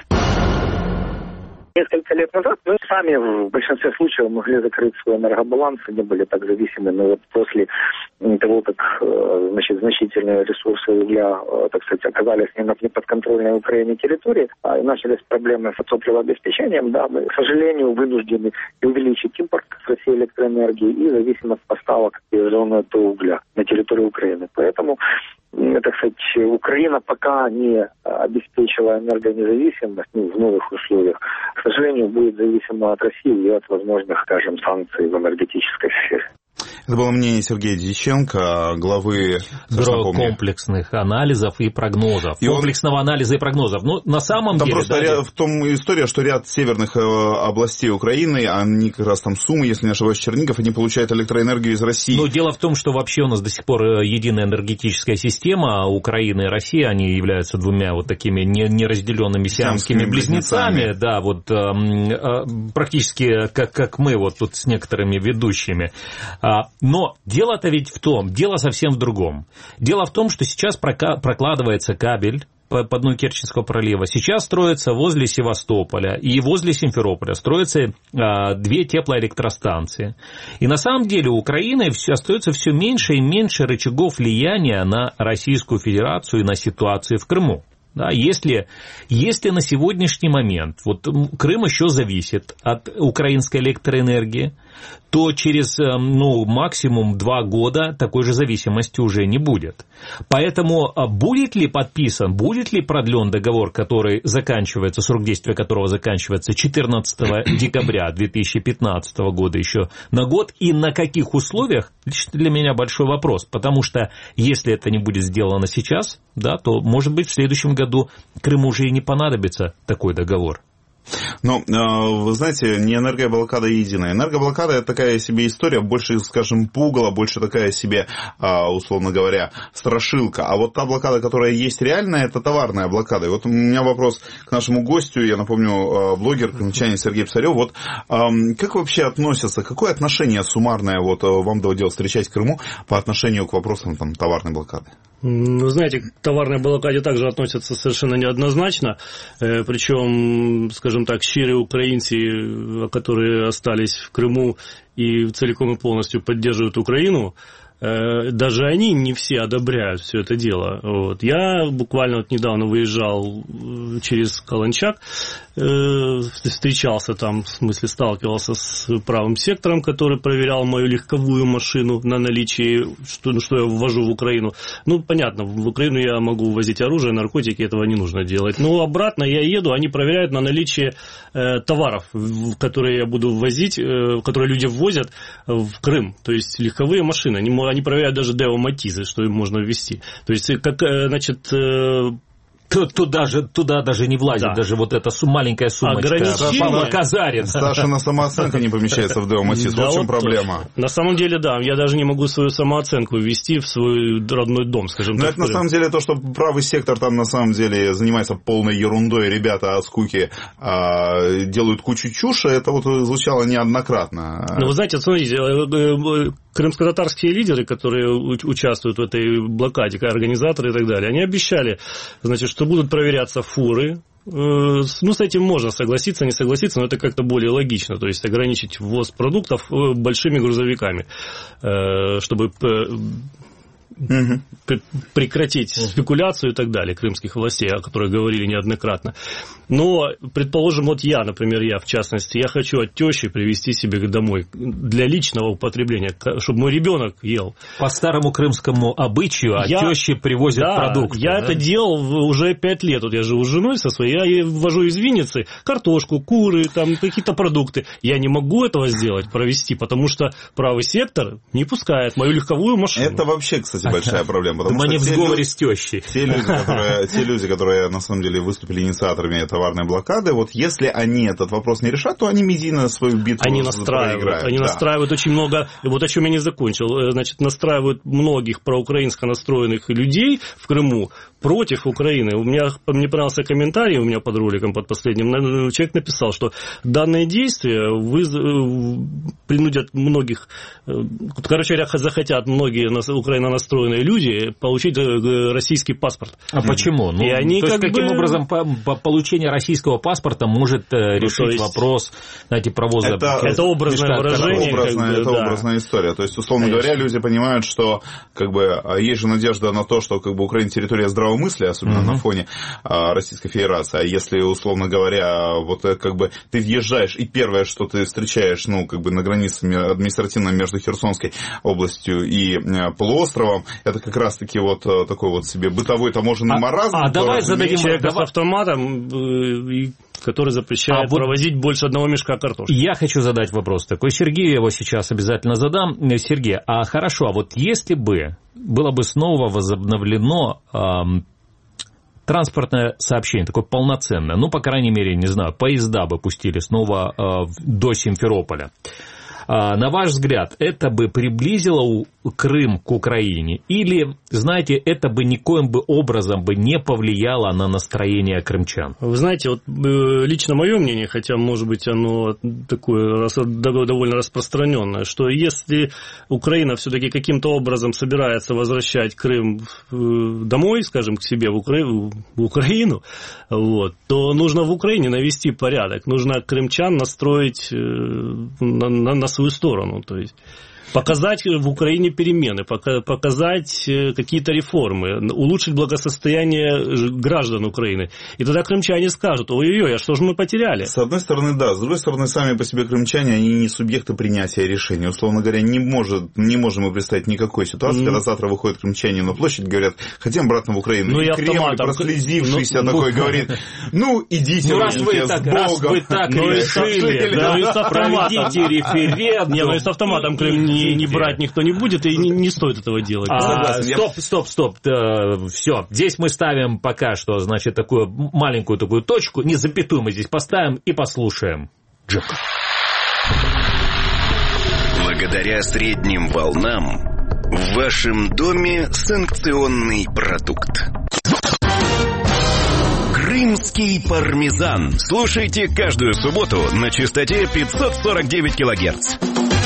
Несколько лет назад мы сами в большинстве случаев могли закрыть свой энергобаланс и не были так зависимы. Но вот после того, как значит, значительные ресурсы угля, так сказать, оказались не на неподконтрольной Украине территории, и начались проблемы с топливообеспечением, да, мы, к сожалению, вынуждены увеличить импорт с России электроэнергии и зависимость поставок зоны до угля на территории Украины. Поэтому, так сказать, Украина пока не обеспечила энергонезависимость, ну, в новых условиях, к сожалению, будет зависима от России и от возможных, скажем, санкций в энергетической сфере. Это было мнение Сергея Дьяченко, главы Бюро комплексных анализов и прогнозов. И комплексного он... анализа и прогнозов. Ну, на самом там деле... Просто да, ряд, в том история, что ряд северных областей Украины, они как раз там Сумы, если не ошибаюсь, Чернигов, они получают электроэнергию из России. Но дело в том, что вообще у нас до сих пор единая энергетическая система, Украина и Россия, они являются двумя вот такими неразделенными сиамскими близнецами, близнецами, да, вот э, э, практически как, как мы вот тут с некоторыми ведущими. Но дело-то ведь в том, дело совсем в другом. Дело в том, что сейчас прокладывается кабель по дну Керченского пролива. Сейчас строится возле Севастополя и возле Симферополя строятся а, две теплоэлектростанции. И на самом деле у Украины все, остается все меньше и меньше рычагов влияния на Российскую Федерацию и на ситуацию в Крыму. Да, если, если на сегодняшний момент вот Крым еще зависит от украинской электроэнергии, то через ну, максимум два года такой же зависимости уже не будет. Поэтому будет ли подписан, будет ли продлен договор, который заканчивается, срок действия которого заканчивается четырнадцатого декабря две тысячи пятнадцатого года еще на год, и на каких условиях, лично для меня большой вопрос, потому что если это не будет сделано сейчас, да, то, может быть, в следующем году Крыму уже и не понадобится такой договор. Ну, вы знаете, не энергоблокада единая. Энергоблокада – это такая себе история, больше, скажем, пугало, больше такая себе, условно говоря, страшилка. А вот та блокада, которая есть реальная, это товарная блокада. И вот у меня вопрос к нашему гостю, я напомню, блогер, крымчанин Сергей Писарев. Вот как вообще относятся, какое отношение суммарное вот вам доводилось встречать в Крыму по отношению к вопросам там, товарной блокады? Вы знаете, к товарной блокаде также относятся совершенно неоднозначно, причем, скажем так, щирые украинцы, которые остались в Крыму и целиком и полностью поддерживают Украину, даже они не все одобряют все это дело. Вот. Я буквально вот недавно выезжал через Каланчак, встречался там, в смысле сталкивался с правым сектором, который проверял мою легковую машину на наличие, что, что я ввожу в Украину. Ну, понятно, в Украину я могу ввозить оружие, наркотики, этого не нужно делать. Но обратно я еду, они проверяют на наличие э, товаров, которые я буду ввозить, э, которые люди ввозят в Крым. То есть легковые машины, они, они проверяют даже Део Матизы, что им можно ввезти. То есть, как, значит... Э, Туда, же, туда даже не влазит, да. Даже вот эта маленькая сумочка. Павла Казарин. Сашина самооценка не помещается в Део Матис. Да, вот в чем вот проблема. Точно. На самом деле, да, я даже не могу свою самооценку ввести в свой родной дом, скажем Но так. Но это на самом деле то, что правый сектор там на самом деле занимается полной ерундой, ребята от скуки а, делают кучу чуши, это вот звучало неоднократно. Ну, вы знаете, смотрите, крымско-татарские лидеры, которые участвуют в этой блокаде, организаторы и так далее, они обещали, значит, что будут проверяться фуры. Ну, с этим можно согласиться, не согласиться, но это как-то более логично. То есть ограничить ввоз продуктов большими грузовиками, чтобы угу. прекратить спекуляцию и так далее крымских властей, о которых говорили неоднократно. Но, предположим, вот я, например, я в частности, я хочу от тещи привезти себе домой для личного употребления, чтобы мой ребенок ел. По старому крымскому обычаю от я, тещи привозят да, продукты. Я да? это делал уже пять лет. Вот я живу с женой со своей, я ввожу из Винницы картошку, куры, там какие-то продукты. Я не могу этого сделать, провести, потому что правый сектор не пускает мою легковую машину. Это вообще, кстати, большая проблема. Потому что не в сговоре с тещей. Те люди, которые, те люди, которые на самом деле выступили инициаторами товарной блокады, вот если они этот вопрос не решат, то они медийно свою битву они настраивают, проиграют. Они да. настраивают очень много, вот о чем я не закончил, значит, настраивают многих проукраинско настроенных людей в Крыму против Украины. У меня, мне понравился комментарий у меня под роликом, под последним, человек написал, что данные действия выз... принудят многих, короче говоря, захотят многие Украина настроенные люди получить российский паспорт. А почему? Ну, и они то как есть, каким бы... образом по, по получение российского паспорта может э, решить ну, есть... вопрос, знаете, провоза? Это, это образное выражение. Это, образная, как бы, это да. образная история. То есть, условно Конечно. говоря, люди понимают, что как бы, есть же надежда на то, что как бы, Украина территория здравомыслия, особенно mm-hmm. на фоне а, Российской Федерации. А если, условно говоря, вот как бы ты въезжаешь, и первое, что ты встречаешь, ну, как бы на границе административно между Херсонской областью и а, полуостровом, это как раз-таки вот такой вот себе бытовой таможенный а, маразм. А давай зададим человека с автоматом, который запрещает а вот провозить больше одного мешка картошки. Я хочу задать вопрос такой. Сергею его сейчас обязательно задам. Сергей, а хорошо, а вот если бы было бы снова возобновлено эм, транспортное сообщение, такое полноценное, ну, по крайней мере, не знаю, поезда бы пустили снова э, до Симферополя, На ваш взгляд, это бы приблизило Крым к Украине? Или, знаете, это бы никоим бы образом бы не повлияло на настроение крымчан? Вы знаете, вот лично мое мнение, хотя, может быть, оно такое довольно распространенное, что если Украина все-таки каким-то образом собирается возвращать Крым домой, скажем, к себе в, Укра... в Украину, вот, то нужно в Украине навести порядок, нужно крымчан настроить на, на, на свою сторону, то есть показать в Украине перемены, показать какие-то реформы, улучшить благосостояние граждан Украины. И тогда крымчане скажут: ой-ой-ой, а что же мы потеряли? С одной стороны, да. С другой стороны, сами по себе крымчане, они не субъекты принятия решений. Условно говоря, не, может, не можем мы представить никакой ситуации, mm. когда завтра выходят крымчане на площадь, говорят: хотим обратно в Украину. Ну, и Кремль, прослезившийся, ну, такой, ну, говорит: ну, идите, ну, раз вы так, с Богом. Раз вы так ну, решили, да, да, проведите референдум. Не, ну и с автоматом Крым не, не брать никто не будет, и не, не стоит этого делать. А, стоп, стоп, стоп. Все, здесь мы ставим пока что, значит, такую маленькую такую точку, не запятую мы здесь поставим и послушаем Джека. Благодаря средним волнам в вашем доме санкционный продукт. Крымский пармезан. Слушайте каждую субботу на частоте пятьсот сорок девять килогерц.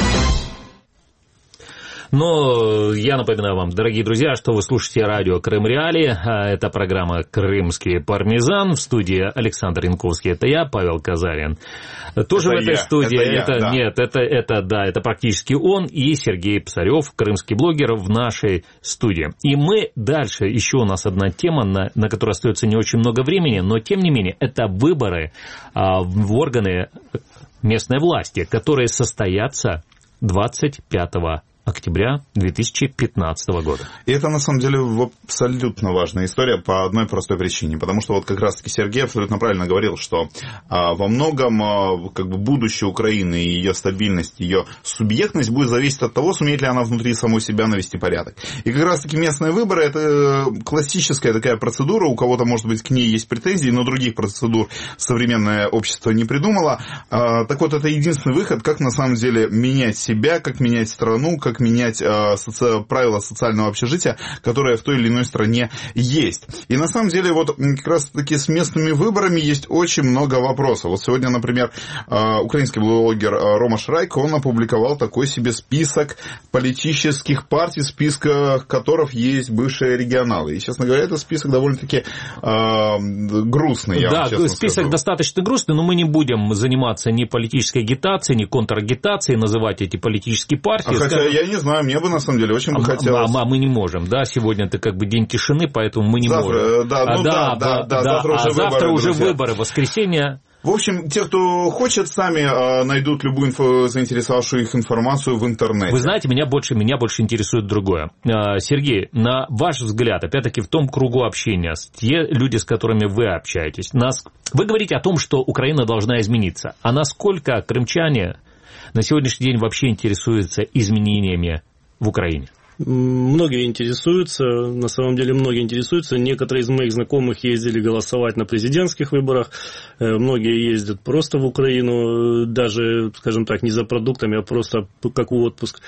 Но я напоминаю вам, дорогие друзья, что вы слушаете радио Крым Реалии. Это программа «Крымский пармезан». В студии Александр Янковский. Это я, Павел Казарин. Тоже это в этой я, студии. Это я, это, да. Нет, это, это, да, это практически он и Сергей Псарев, крымский блогер, в нашей студии. И мы дальше, еще у нас одна тема, на, на которую остается не очень много времени, но тем не менее, это выборы а, в органы местной власти, которые состоятся двадцать пятого октября две тысячи пятнадцатого года. И это, на самом деле, абсолютно важная история по одной простой причине. Потому что вот как раз-таки Сергей абсолютно правильно говорил, что а, во многом а, как бы будущее Украины и ее стабильность, ее субъектность будет зависеть от того, сумеет ли она внутри самой себя навести порядок. И как раз-таки местные выборы – это классическая такая процедура. У кого-то, может быть, к ней есть претензии, но других процедур современное общество не придумало. А, так вот, это единственный выход, как на самом деле менять себя, как менять страну, как менять э, соци... правила социального общежития, которые в той или иной стране есть. И на самом деле вот как раз-таки с местными выборами есть очень много вопросов. Вот сегодня, например, э, украинский блогер э, Рома Шрайко, он опубликовал такой себе список политических партий, в списках которых есть бывшие регионалы. И, честно говоря, этот список довольно-таки э, грустный. Я да, вам честно список скажу. Достаточно грустный, но мы не будем заниматься ни политической агитацией, ни контрагитацией, называть эти политические партии. А хотя скажем... я не знаю, мне бы на самом деле очень бы а, хотелось. А, а мы не можем, да, сегодня это как бы день тишины, поэтому мы не завтра, можем. Да, ну, а, да, да, да, да, завтра а уже завтра выборы, уже друзья. выборы, воскресенье. В общем, те, кто хочет, сами э, найдут любую инфо, заинтересовавшую их информацию в интернете. Вы знаете, меня больше, меня больше интересует другое. Сергей, на ваш взгляд, опять-таки в том кругу общения, те люди, с которыми вы общаетесь, нас... вы говорите о том, что Украина должна измениться. А насколько крымчане на сегодняшний день вообще интересуются изменениями в Украине? Многие интересуются, на самом деле многие интересуются. Некоторые из моих знакомых ездили голосовать на президентских выборах, многие ездят просто в Украину, даже, скажем так, не за продуктами, а просто как в отпуск.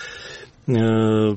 Но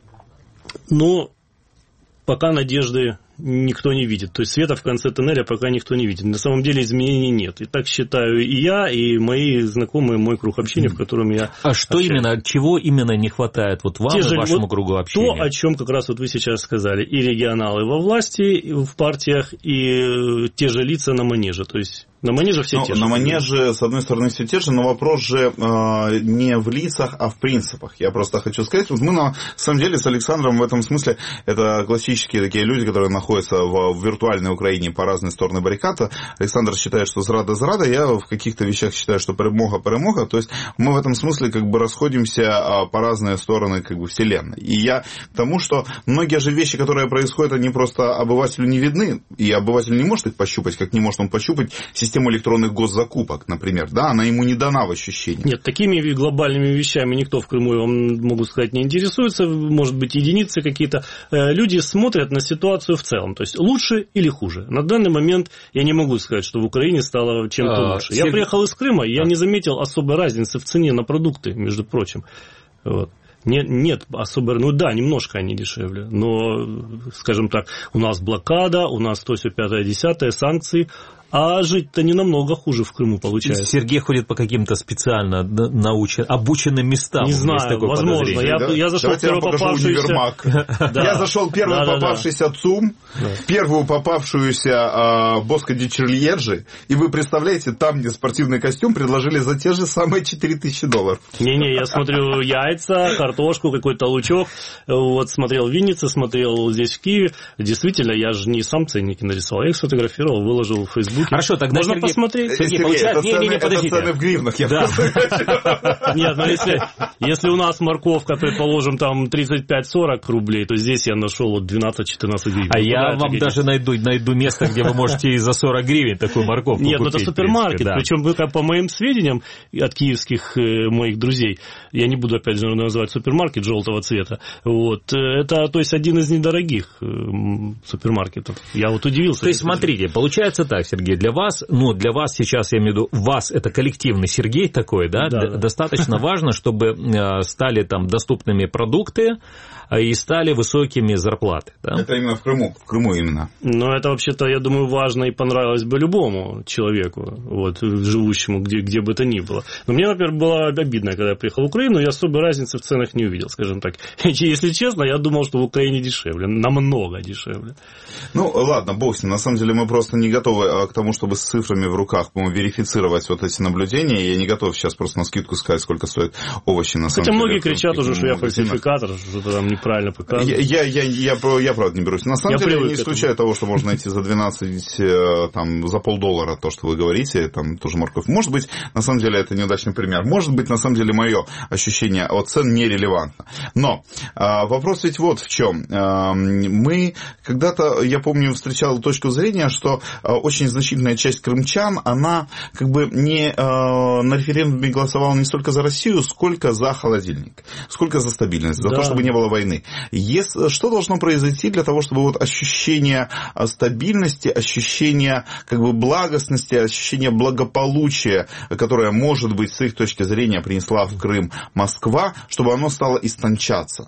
пока надежды никто не видит. То есть света в конце тоннеля пока никто не видит. На самом деле изменений нет. И так считаю и я, и мои знакомые, мой круг общения, в котором я А что общаюсь. Именно, чего именно не хватает вот вам Те и же, вашему вот кругу общения? То, о чем как раз вот вы сейчас сказали. И регионалы во власти, в партиях, и те же лица на манеже. То есть на манеже все ну, те же. На манеже, с одной стороны, все те же, но вопрос же э, не в лицах, а в принципах. Я просто хочу сказать, вот мы на самом деле с Александром в этом смысле, это классические такие люди, которые находятся в, в виртуальной Украине по разные стороны баррикад. Александр считает, что зрада зрада, я в каких-то вещах считаю, что перемога перемога. То есть мы в этом смысле как бы расходимся по разные стороны как бы вселенной. И я к тому, что многие же вещи, которые происходят, они просто обывателю не видны, и обыватель не может их пощупать, как не может он пощупать систему систему электронных госзакупок, например, да, она ему не дана в ощущении. Нет, такими глобальными вещами никто в Крыму, я вам могу сказать, не интересуется, может быть, единицы какие-то. Люди смотрят на ситуацию в целом, то есть лучше или хуже. На данный момент я не могу сказать, что в Украине стало чем-то а, лучше. Сергей... Я приехал из Крыма, я а. не заметил особой разницы в цене на продукты, между прочим. Вот. Нет, нет особо, ну да, немножко они дешевле, но, скажем так, у нас блокада, у нас то, все пятое, десятое, санкции, а жить-то не намного хуже в Крыму получается. Сергей ходит по каким-то специально научен, обученным местам. Не знаю, возможно. Я, да? я зашел Давайте в первую попавшуюся... Я зашел в первую да, попавшийся да, да. ЦУМ, да. в первую попавшуюся э, Боско ди Чильеджи, и вы представляете, там, где спортивный костюм, предложили за те же самые четыре тысячи долларов. Не-не, я смотрю яйца, картошку, какой-то лучок, вот смотрел в Виннице, смотрел здесь в Киеве. Действительно, я же не сам ценники нарисовал, я их сфотографировал, выложил в Facebook. Хорошо, тогда можно Сергей... посмотреть. Сергей, Сергей это, не, цены, не, не, это цены в гривнах, я да. Нет, ну если, если у нас морковка, предположим, там тридцать пять сорок рублей, то здесь я нашел вот двенадцать-четырнадцать гривен. А ну, я вам такие... даже найду, найду место, где вы можете и за сорок гривен такую морковку Нет, купить. Нет, это супермаркет. Да. Причем, по моим сведениям от киевских э, моих друзей, я не буду, опять же, называть супермаркет желтого цвета, вот, это, то есть, один из недорогих э, супермаркетов. Я вот удивился. То есть, смотрите, получается так, Сергей, для вас, ну, для вас сейчас, я имею в виду, вас, это коллективный Сергей такой, да, да, да. достаточно важно, чтобы стали там доступными продукты и стали высокими зарплаты. Да? Это именно в Крыму, в Крыму именно. Ну, это вообще-то, я думаю, важно и понравилось бы любому человеку, вот, живущему где, где бы то ни было. Но мне, например, было обидно, когда я приехал в Украину, я особой разницы в ценах не увидел, скажем так. Если честно, я думал, что в Украине дешевле, намного дешевле. Ну, ладно, бог с ним, на самом деле мы просто не готовы к тому, чтобы с цифрами в руках верифицировать вот эти наблюдения. Я не готов сейчас просто на скидку сказать, сколько стоят овощи на самом Хотя деле. многие кричат уже, что я фальсификатор, что-то там неправильно показываю. Я, я, я, я, я правда не берусь. На самом я деле я не исключаю того, что можно найти за двенадцать, там, за полдоллара то, что вы говорите, там тоже морковь. Может быть, на самом деле это неудачный пример. Может быть, на самом деле мое ощущение от цен нерелевантно. Но а, вопрос ведь вот в чем. А, мы когда-то, я помню, встречал точку зрения, что а, очень значительная часть крымчан, она как бы не а, на референдуме голосовала не столько за Россию, сколько за холодильник, сколько за стабильность, за да. то, чтобы не было войны. Если, что должно произойти для того, чтобы вот ощущение стабильности, ощущение как бы благостности, ощущение благополучия, которое, может быть, с их точки зрения принесла в Крым Москва, чтобы оно стало истончаться?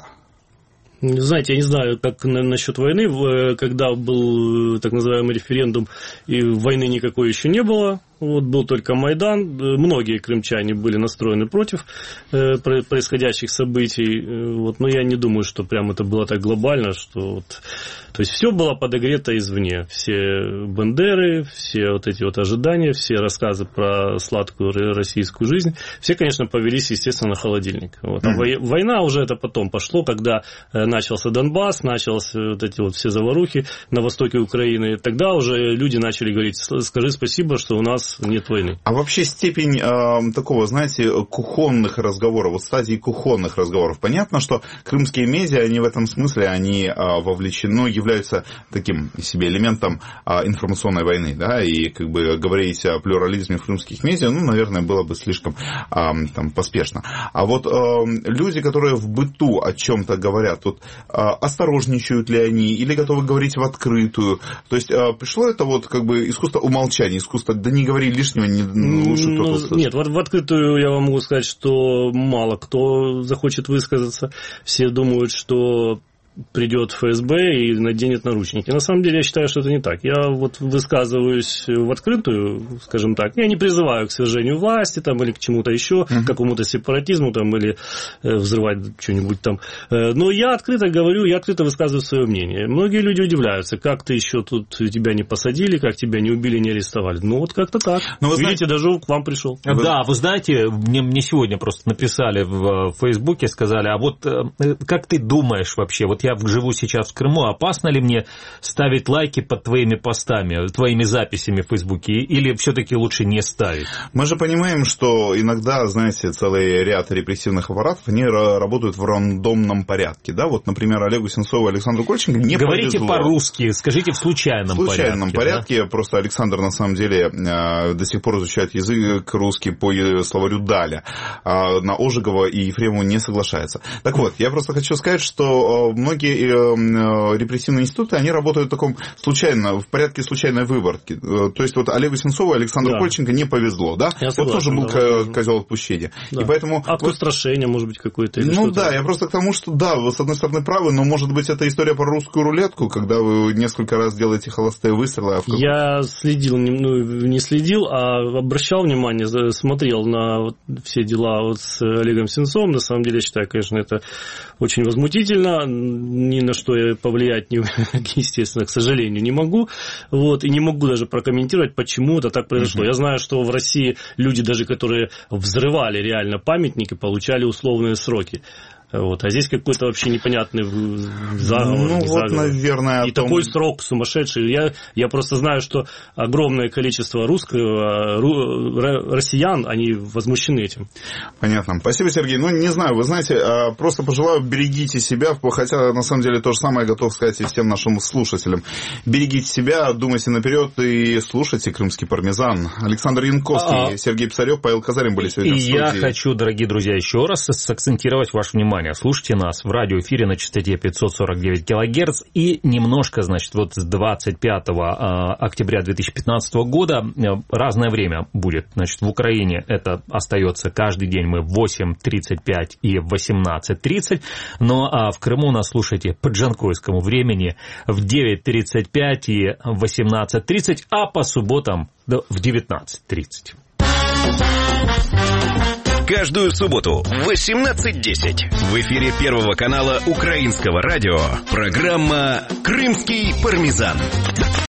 Знаете, я не знаю, как насчет войны, когда был так называемый референдум, и войны никакой еще не было. Вот был только Майдан, многие крымчане были настроены против э, происходящих событий, вот, но я не думаю, что прям это было так глобально, что вот, то есть все было подогрето извне, все бандеры, все вот эти вот ожидания, все рассказы про сладкую российскую жизнь, все, конечно, повелись, естественно, на холодильник. Вот. А mm-hmm. война уже это потом пошло, когда начался Донбасс, начались вот эти вот все заварухи на востоке Украины, тогда уже люди начали говорить: скажи спасибо, что у нас нет войны. А вообще степень э, такого, знаете, кухонных разговоров, вот стадии кухонных разговоров. Понятно, что крымские медиа, они в этом смысле, они э, вовлечены, являются таким себе элементом э, информационной войны, да, и как бы говорить о плюрализме в крымских медиа, ну, наверное, было бы слишком э, там, поспешно. А вот э, люди, которые в быту о чем-то говорят, вот, э, осторожничают ли они или готовы говорить в открытую? То есть э, пришло это вот как бы искусство умолчания, искусство да не говори лишнего, не, лучше ну, кто-то услышит. Нет, в, в открытую я вам могу сказать, что мало кто захочет высказаться. Все думают, что придет эф эс бэ и наденет наручники. На самом деле, я считаю, что это не так. Я вот высказываюсь в открытую, скажем так. Я не призываю к свержению власти там, или к чему-то еще, uh-huh. к какому-то сепаратизму там, или э, взрывать что-нибудь там. Э, но я открыто говорю, я открыто высказываю свое мнение. Многие люди удивляются, как ты еще тут тебя не посадили, как тебя не убили, не арестовали. Ну, вот как-то так. Но вы Видите, знаете... даже к вам пришел. Да, вы знаете, мне, мне сегодня просто написали в Фейсбуке, сказали, а вот э, как ты думаешь вообще, вот я живу сейчас в Крыму, опасно ли мне ставить лайки под твоими постами, твоими записями в Фейсбуке, или все-таки лучше не ставить? Мы же понимаем, что иногда, знаете, целый ряд репрессивных аппаратов, они работают в рандомном порядке, да, вот, например, Олегу Сенцову и Александру Кольченко не Говорите повезло. по-русски, скажите в случайном порядке. В случайном порядке, порядке да? Просто Александр, на самом деле, до сих пор изучает язык русский по словарю Даля, а на Ожегова и Ефремова не соглашается. Так вот, я просто хочу сказать, что многие репрессивные институты, они работают в таком случайно, в порядке случайной выборки. То есть вот Олегу Сенцову и Александру да. Кольченко не повезло, да? Я вот согласен, тоже был да, козел отпущения. Да. И поэтому... Акт вот... устрашения, может быть, какой-то. Или ну что-то. Да, я просто к тому, что да, вы с одной стороны правы, но может быть это история про русскую рулетку, когда вы несколько раз делаете холостые выстрелы. А в... Я следил, ну, не следил, а обращал внимание, смотрел на вот все дела вот с Олегом Сенцовым. На самом деле, я считаю, конечно, это очень возмутительно. Ни на что я повлиять, не, естественно, к сожалению, не могу. Вот, и не могу даже прокомментировать, почему это так произошло. Mm-hmm. Я знаю, что в России люди, даже которые взрывали реально памятники, получали условные сроки. Вот. А здесь какой-то вообще непонятный заговор. Ну, вот, заговор. наверное, и том... такой срок сумасшедший. Я, я просто знаю, что огромное количество русского, ру, россиян, они возмущены этим. Понятно. Спасибо, Сергей. Ну, не знаю, вы знаете, просто пожелаю, берегите себя, хотя, на самом деле, то же самое готов сказать и всем нашим слушателям. Берегите себя, думайте наперед и слушайте «Крымский пармезан». Александр Янковский, а... Сергей Писарев, Павел Казарин были сегодня и в студии. Я хочу, дорогие друзья, еще раз сакцентировать ваше внимание. Слушайте нас в радиоэфире на частоте пятьсот сорок девять килогерц и немножко, значит, вот с двадцать пятого октября две тысячи пятнадцатого года разное время будет. Значит, в Украине это остается каждый день мы в восемь тридцать пять и в восемнадцать тридцать, но а в Крыму нас слушайте по джанкойскому времени в девять тридцать пять и в восемнадцать тридцать, а по субботам в девятнадцать тридцать. Каждую субботу в восемнадцать десять в эфире Первого канала Украинского радио программа «Крымский пармезан».